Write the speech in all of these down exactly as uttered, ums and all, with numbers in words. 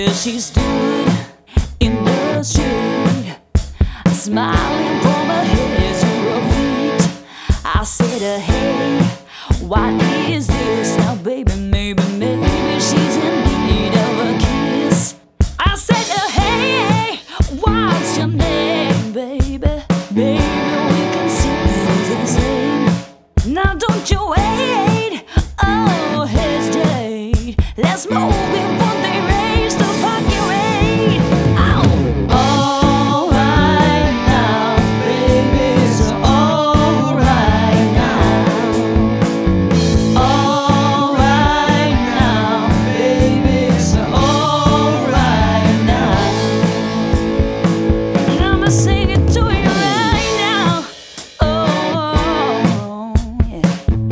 There she stood in the street, smiling from her head to her feet. I said to her, hey, what is this now, baby? Maybe, maybe she's in need of a kiss. I said to her, hey, what's your name, baby? Baby, we can sing the same. Now don't you wait, oh, hesitate. Let's move before they raise the fucking rate. Oh, alright now, baby, it's alright now. Alright now, baby, it's alright now. And I'ma sing it to you right now. Oh, yeah.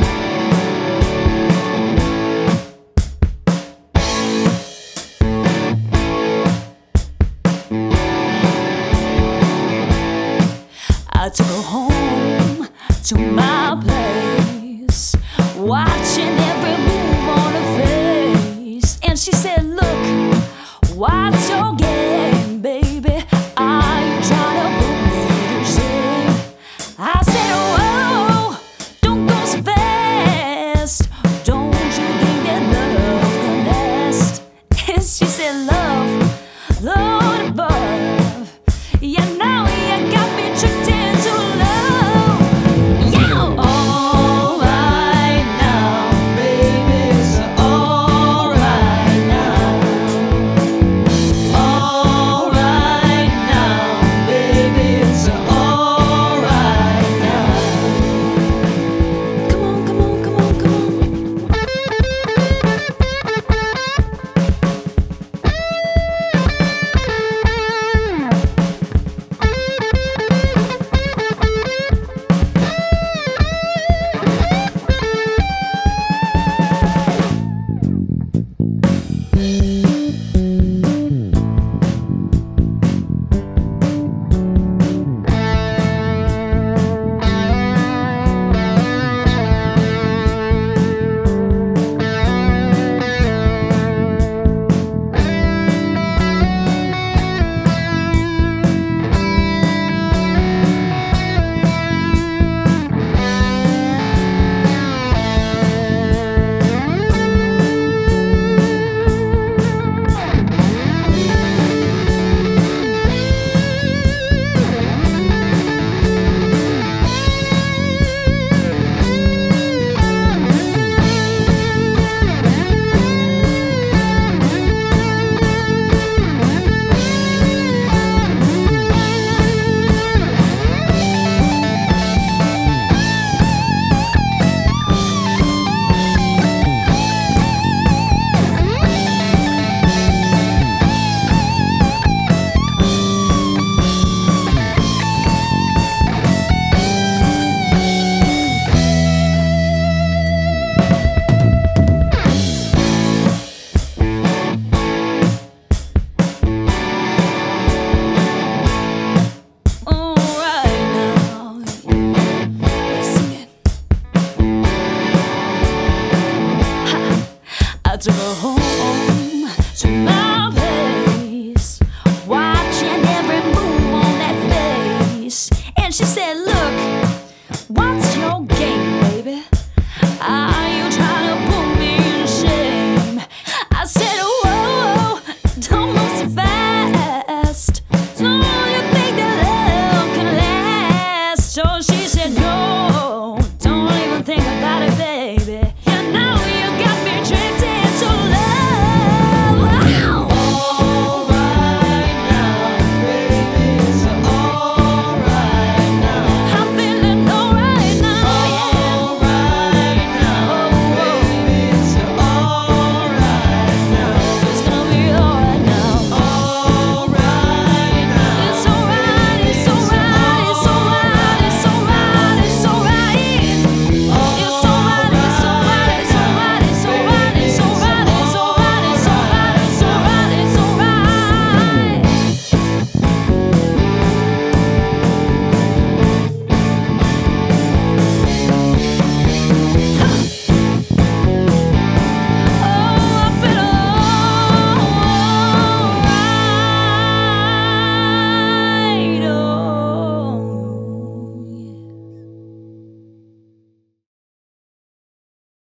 I took her home to my place, watching every move on her face. And she said, look, what's your game, baby? Are you trying to put me to shame? I said, whoa, don't go so fast. Don't you think that love can last? And she said, love